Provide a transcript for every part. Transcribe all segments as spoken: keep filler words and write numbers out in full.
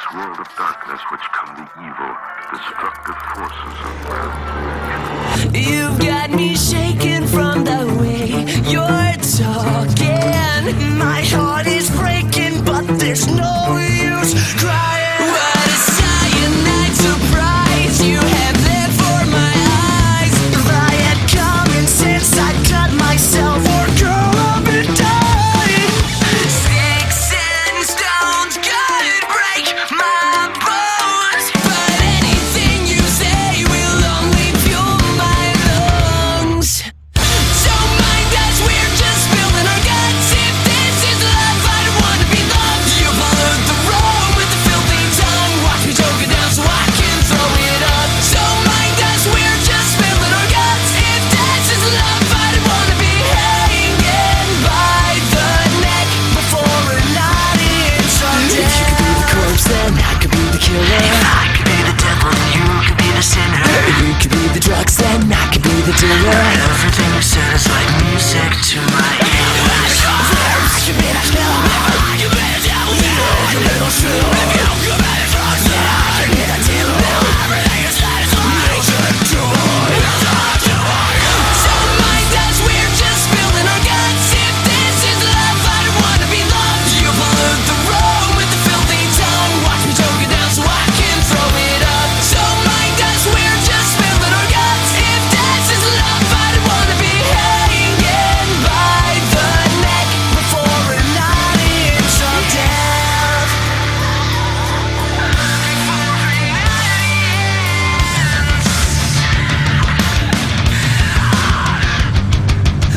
world of darkness which come the evil, destructive forces of man. You've got me shaking from the way you're talking. My heart is breaking, but there's no use crying. What a cyanide surprise you have there for my eyes. If I had common sense, I'd cut myself or curl up and die. Sticks and stones could break my bones, but anything you say will only fuel my lungs. Don't mind us, we're just spilling our guts. If this is love, I don't wanna be loved. You pollute the road with the filthy tongue. Watch me choke it down so I can throw it up. Don't mind us, we're just spilling our guts. If this is love, I don't wanna be hanging by the neck before a night is on deck. If you could be the corpse, then I could be the killer. If I could be the devil, then you could be the sinner. If you could be the drugs, then I could be the dealer. Everything you said is like music to my ears. I could be the killer. I could be the devil. I could be the sinner. If you could be the drugs, then I could be the dealer. Everything you said is like music to my ears. Don't mind us, we're just spilling our guts. If this is love, I don't wanna be loved. You pollute the road with the filthy tongue. Watch me choke it down so I can throw it up. Don't mind us, we're just spilling our guts. If this is love, I don't wanna be hanging by the neck before a night is on death.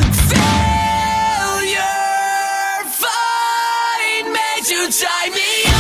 Failure, find me to tie me